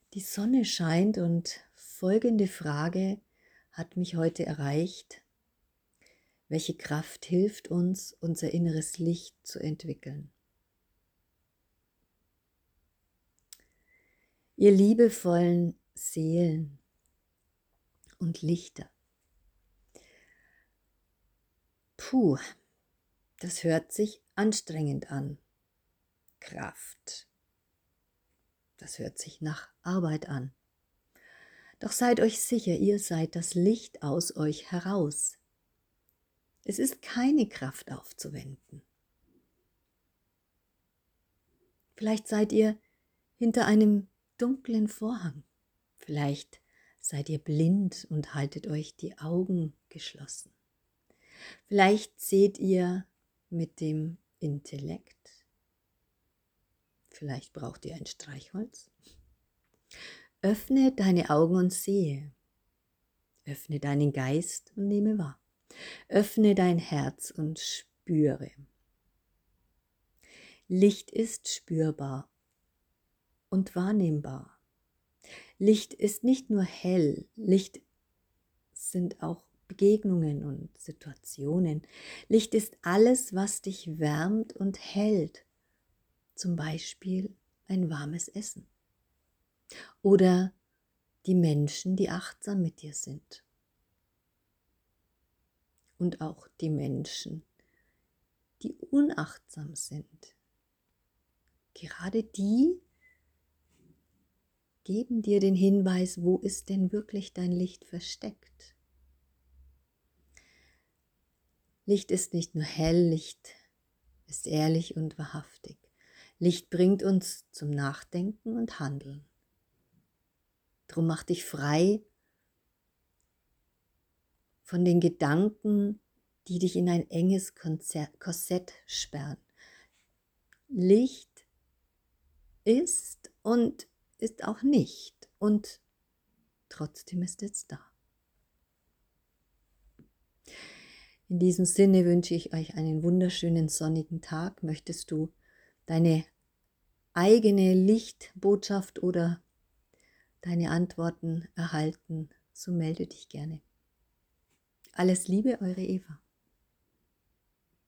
Die Sonne scheint und folgende Frage hat mich heute erreicht. Welche Kraft hilft uns, unser inneres Licht zu entwickeln? Ihr liebevollen Seelen und Lichter. Puh, das hört sich anstrengend an. Kraft. Das hört sich nach Arbeit an. Doch seid euch sicher, ihr seid das Licht aus euch heraus. Es ist keine Kraft aufzuwenden. Vielleicht seid ihr hinter einem dunklen Vorhang. Vielleicht seid ihr blind und haltet euch die Augen geschlossen. Vielleicht seht ihr mit dem Intellekt. Vielleicht braucht ihr ein Streichholz. Öffne deine Augen und sehe. Öffne deinen Geist und nehme wahr. Öffne dein Herz und spüre. Licht ist spürbar und wahrnehmbar. Licht ist nicht nur hell, Licht sind auch Begegnungen und Situationen. Licht ist alles, was dich wärmt und hält. Zum Beispiel ein warmes Essen. Oder die Menschen, die achtsam mit dir sind. Und auch die Menschen, die unachtsam sind. Gerade die geben dir den Hinweis, wo ist denn wirklich dein Licht versteckt. Licht ist nicht nur hell, Licht ist ehrlich und wahrhaftig. Licht bringt uns zum Nachdenken und Handeln. Drum mach dich frei von den Gedanken, die dich in ein enges Korsett sperren. Licht ist und ist auch nicht und trotzdem ist es da. In diesem Sinne wünsche ich euch einen wunderschönen sonnigen Tag. Möchtest du deine eigene Lichtbotschaft oder deine Antworten erhalten, so melde dich gerne. Alles Liebe, eure Eva.